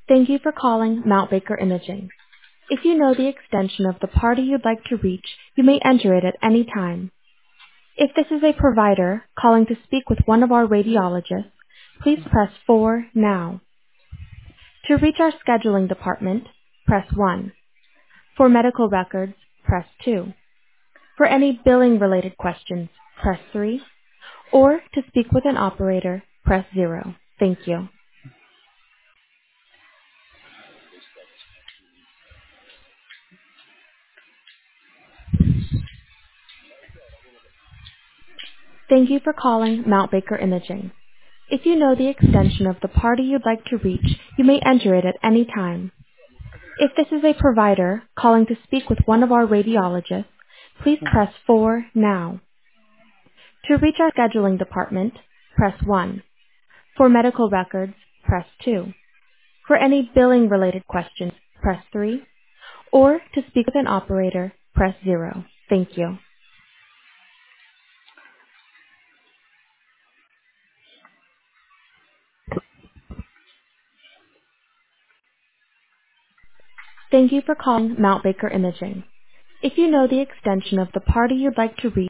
Thank you for calling Mount Baker Imaging. If you know the extension of the party you'd like to reach, you may enter it at any time. If this is a provider calling to speak with one of our radiologists, please press 4 now. To reach our scheduling department, press 1. For medical records, press 2. For any billing related questions, press 3. Or to speak with an operator, press 0. Thank you. Thank you for calling Mount Baker Imaging. If you know the extension of the party you'd like to reach, you may enter it at any time. If this is a provider calling to speak with one of our radiologists, please press 4 now. To reach our scheduling department, press 1. For medical records, press 2. For any billing related questions, press 3. Or to speak with an operator, press 0. Thank you. Thank you for calling Mount Baker Imaging. If you know the extension of the party you'd like to reach,